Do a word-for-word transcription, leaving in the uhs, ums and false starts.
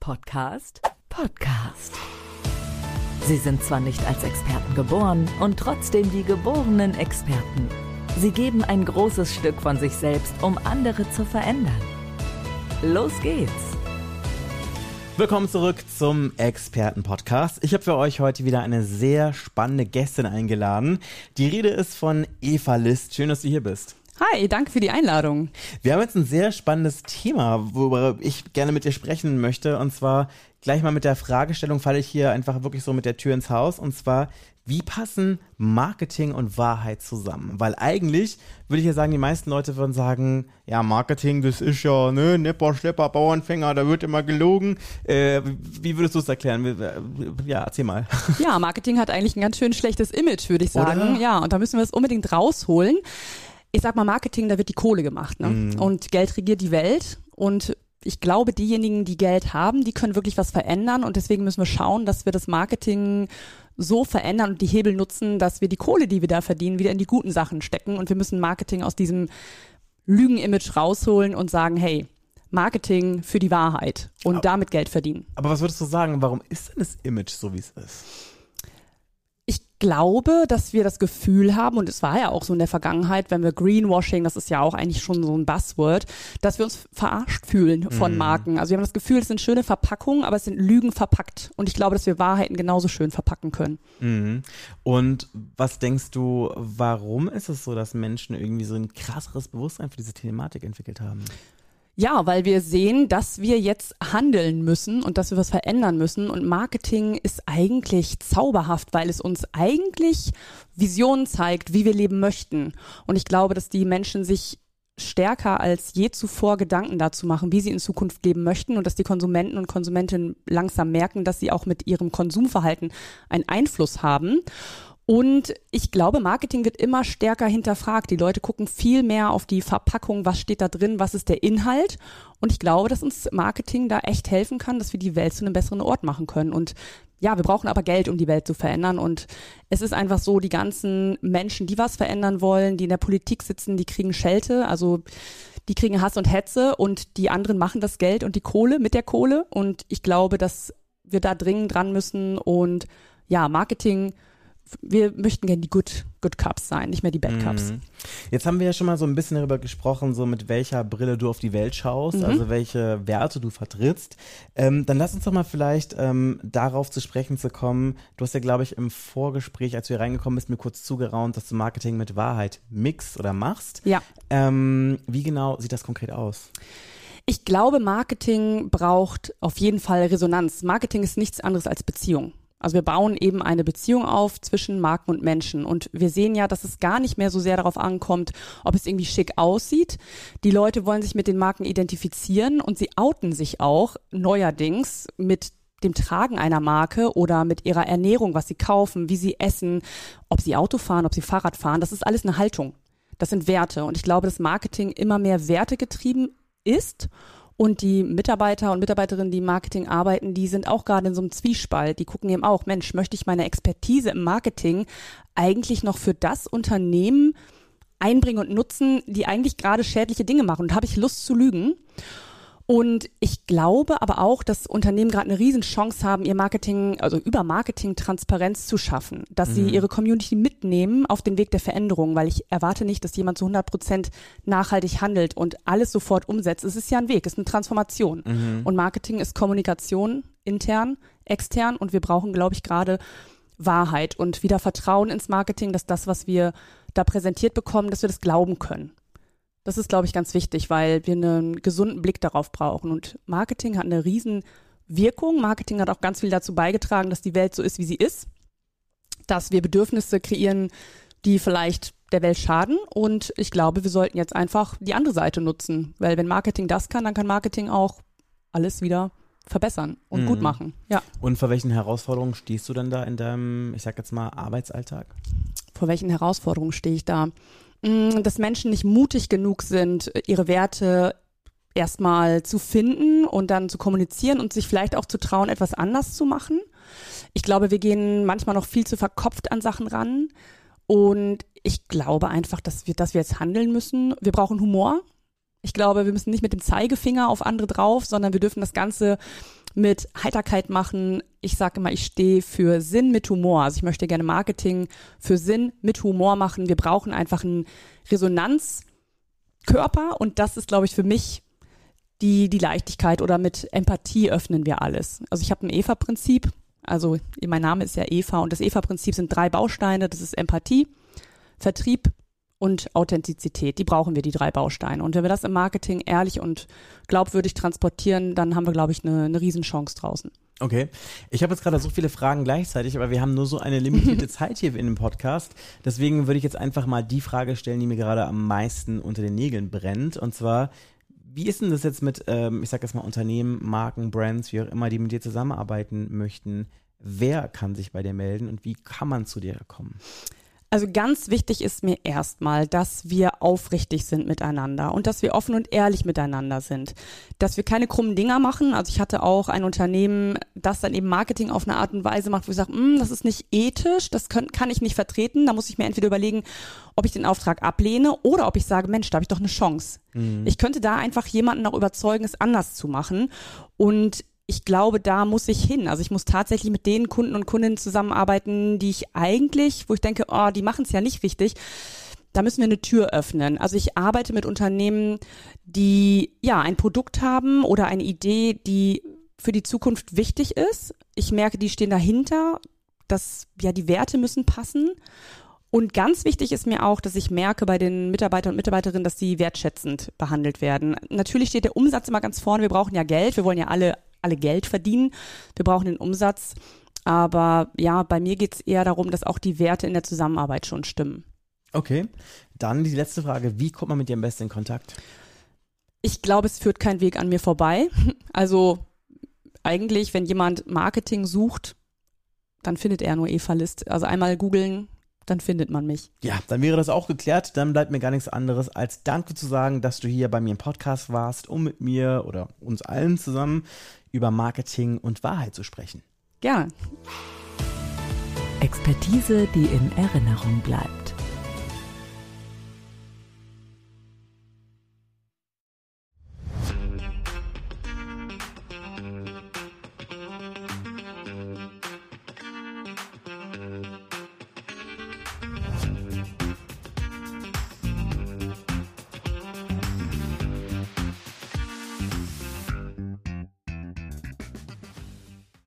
Podcast Podcast. Sie sind zwar nicht als Experten geboren und trotzdem die geborenen Experten. Sie geben ein großes Stück von sich selbst, um andere zu verändern. Los geht's! Willkommen zurück zum Experten-Podcast. Ich habe für euch heute wieder eine sehr spannende Gästin eingeladen. Die Rede ist von Eva List. Schön, dass du hier bist. Hi, danke für die Einladung. Wir haben jetzt ein sehr spannendes Thema, worüber ich gerne mit dir sprechen möchte. Und zwar gleich mal mit der Fragestellung falle ich hier einfach wirklich so mit der Tür ins Haus. Und zwar, wie passen Marketing und Wahrheit zusammen? Weil eigentlich würde ich ja sagen, die meisten Leute würden sagen, ja, Marketing, das ist ja, ne, Nepper, Schlepper, Bauernfänger, da wird immer gelogen. Äh, wie würdest du es erklären? Ja, erzähl mal. Ja, Marketing hat eigentlich ein ganz schön schlechtes Image, würde ich sagen. Oder? Ja, und da müssen wir es unbedingt rausholen. Ich sag mal, Marketing, da wird die Kohle gemacht, ne? Mm. Und Geld regiert die Welt. Und ich glaube, diejenigen, die Geld haben, die können wirklich was verändern. Und deswegen müssen wir schauen, dass wir das Marketing so verändern und die Hebel nutzen, dass wir die Kohle, die wir da verdienen, wieder in die guten Sachen stecken. Und wir müssen Marketing aus diesem Lügen-Image rausholen und sagen, hey, Marketing für die Wahrheit und aber, damit Geld verdienen. Aber was würdest du sagen, warum ist denn das Image so, wie es ist? Ich glaube, dass wir das Gefühl haben, und es war ja auch so in der Vergangenheit, wenn wir Greenwashing, das ist ja auch eigentlich schon so ein Buzzword, dass wir uns verarscht fühlen von mm. Marken. Also wir haben das Gefühl, es sind schöne Verpackungen, aber es sind Lügen verpackt. Und ich glaube, dass wir Wahrheiten genauso schön verpacken können. Mm. Und was denkst du, warum ist es so, dass Menschen irgendwie so ein krasseres Bewusstsein für diese Thematik entwickelt haben? Ja, weil wir sehen, dass wir jetzt handeln müssen und dass wir was verändern müssen. Und Marketing ist eigentlich zauberhaft, weil es uns eigentlich Visionen zeigt, wie wir leben möchten. Und ich glaube, dass die Menschen sich stärker als je zuvor Gedanken dazu machen, wie sie in Zukunft leben möchten und dass die Konsumenten und Konsumentinnen langsam merken, dass sie auch mit ihrem Konsumverhalten einen Einfluss haben. Und ich glaube, Marketing wird immer stärker hinterfragt. Die Leute gucken viel mehr auf die Verpackung, was steht da drin, was ist der Inhalt. Und ich glaube, dass uns Marketing da echt helfen kann, dass wir die Welt zu einem besseren Ort machen können. Und ja, wir brauchen aber Geld, um die Welt zu verändern. Und es ist einfach so, die ganzen Menschen, die was verändern wollen, die in der Politik sitzen, die kriegen Schelte, also die kriegen Hass und Hetze und die anderen machen das Geld und die Kohle mit der Kohle. Und ich glaube, dass wir da dringend dran müssen und ja, Marketing, wir möchten gerne die Good, Good Cups sein, nicht mehr die Bad Cups. Jetzt haben wir ja schon mal so ein bisschen darüber gesprochen, so mit welcher Brille du auf die Welt schaust, mhm. also welche Werte du vertrittst. Ähm, dann lass uns doch mal vielleicht ähm, darauf zu sprechen zu kommen. Du hast ja, glaube ich, im Vorgespräch, als du hier reingekommen bist, mir kurz zugeraunt, dass du Marketing mit Wahrheit mixst oder machst. Ja. Ähm, wie genau sieht das konkret aus? Ich glaube, Marketing braucht auf jeden Fall Resonanz. Marketing ist nichts anderes als Beziehung. Also wir bauen eben eine Beziehung auf zwischen Marken und Menschen und wir sehen ja, dass es gar nicht mehr so sehr darauf ankommt, ob es irgendwie schick aussieht. Die Leute wollen sich mit den Marken identifizieren und sie outen sich auch neuerdings mit dem Tragen einer Marke oder mit ihrer Ernährung, was sie kaufen, wie sie essen, ob sie Auto fahren, ob sie Fahrrad fahren. Das ist alles eine Haltung. Das sind Werte und ich glaube, dass Marketing immer mehr wertegetrieben ist. Und die Mitarbeiter und Mitarbeiterinnen, die im Marketing arbeiten, die sind auch gerade in so einem Zwiespalt. Die gucken eben auch, Mensch, möchte ich meine Expertise im Marketing eigentlich noch für das Unternehmen einbringen und nutzen, die eigentlich gerade schädliche Dinge machen? Und habe ich Lust zu lügen? Und ich glaube aber auch, dass Unternehmen gerade eine Riesenchance haben, ihr Marketing, also über Marketing Transparenz zu schaffen, dass mhm. sie ihre Community mitnehmen auf den Weg der Veränderung, weil ich erwarte nicht, dass jemand zu hundert Prozent nachhaltig handelt und alles sofort umsetzt. Es ist ja ein Weg, es ist eine Transformation. Mhm. Und Marketing ist Kommunikation, intern, extern und wir brauchen, glaube ich, gerade Wahrheit und wieder Vertrauen ins Marketing, dass das, was wir da präsentiert bekommen, dass wir das glauben können. Das ist, glaube ich, ganz wichtig, weil wir einen gesunden Blick darauf brauchen. Und Marketing hat eine riesen Wirkung. Marketing hat auch ganz viel dazu beigetragen, dass die Welt so ist, wie sie ist. Dass wir Bedürfnisse kreieren, die vielleicht der Welt schaden. Und ich glaube, wir sollten jetzt einfach die andere Seite nutzen. Weil wenn Marketing das kann, dann kann Marketing auch alles wieder verbessern und mhm. gut machen. Ja. Und vor welchen Herausforderungen stehst du dann da in deinem, ich sag jetzt mal, Arbeitsalltag? Vor welchen Herausforderungen stehe ich da? Dass Menschen nicht mutig genug sind, ihre Werte erstmal zu finden und dann zu kommunizieren und sich vielleicht auch zu trauen, etwas anders zu machen. Ich glaube, wir gehen manchmal noch viel zu verkopft an Sachen ran und ich glaube einfach, dass wir, dass wir jetzt handeln müssen. Wir brauchen Humor. Ich glaube, wir müssen nicht mit dem Zeigefinger auf andere drauf, sondern wir dürfen das Ganze mit Heiterkeit machen. Ich sage immer, ich stehe für Sinn mit Humor. Also ich möchte gerne Marketing für Sinn mit Humor machen. Wir brauchen einfach einen Resonanzkörper und das ist, glaube ich, für mich die, die Leichtigkeit oder mit Empathie öffnen wir alles. Also ich habe ein Eva-Prinzip. Also mein Name ist ja Eva und das Eva-Prinzip sind drei Bausteine. Das ist Empathie, Vertrieb und Authentizität. Die brauchen wir, die drei Bausteine. Und wenn wir das im Marketing ehrlich und glaubwürdig transportieren, dann haben wir, glaube ich, eine, eine Riesenchance draußen. Okay. Ich habe jetzt gerade so viele Fragen gleichzeitig, aber wir haben nur so eine limitierte Zeit hier in dem Podcast. Deswegen würde ich jetzt einfach mal die Frage stellen, die mir gerade am meisten unter den Nägeln brennt. Und zwar, wie ist denn das jetzt mit, ähm, ich sag jetzt mal Unternehmen, Marken, Brands, wie auch immer, die mit dir zusammenarbeiten möchten? Wer kann sich bei dir melden und wie kann man zu dir kommen? Also ganz wichtig ist mir erstmal, dass wir aufrichtig sind miteinander und dass wir offen und ehrlich miteinander sind. Dass wir keine krummen Dinger machen. Also ich hatte auch ein Unternehmen, das dann eben Marketing auf eine Art und Weise macht, wo ich sage, das ist nicht ethisch, das können, kann ich nicht vertreten. Da muss ich mir entweder überlegen, ob ich den Auftrag ablehne oder ob ich sage, Mensch, da habe ich doch eine Chance. Mhm. Ich könnte da einfach jemanden auch überzeugen, es anders zu machen. Und ich glaube, da muss ich hin. Also ich muss tatsächlich mit den Kunden und Kundinnen zusammenarbeiten, die ich eigentlich, wo ich denke, oh, die machen es ja nicht richtig. Da müssen wir eine Tür öffnen. Also ich arbeite mit Unternehmen, die ja ein Produkt haben oder eine Idee, die für die Zukunft wichtig ist. Ich merke, die stehen dahinter, dass ja die Werte müssen passen. Und ganz wichtig ist mir auch, dass ich merke bei den Mitarbeitern und Mitarbeiterinnen, dass sie wertschätzend behandelt werden. Natürlich steht der Umsatz immer ganz vorne. Wir brauchen ja Geld. Wir wollen ja alle alle Geld verdienen. Wir brauchen den Umsatz. Aber ja, bei mir geht es eher darum, dass auch die Werte in der Zusammenarbeit schon stimmen. Okay, dann die letzte Frage. Wie kommt man mit dir am besten in Kontakt? Ich glaube, es führt kein Weg an mir vorbei. Also eigentlich, wenn jemand Marketing sucht, dann findet er nur Eva List. Also einmal googeln, dann findet man mich. Ja, dann wäre das auch geklärt. Dann bleibt mir gar nichts anderes, als Danke zu sagen, dass du hier bei mir im Podcast warst, um mit mir oder uns allen zusammen über Marketing und Wahrheit zu sprechen. Gerne. Expertise, die in Erinnerung bleibt.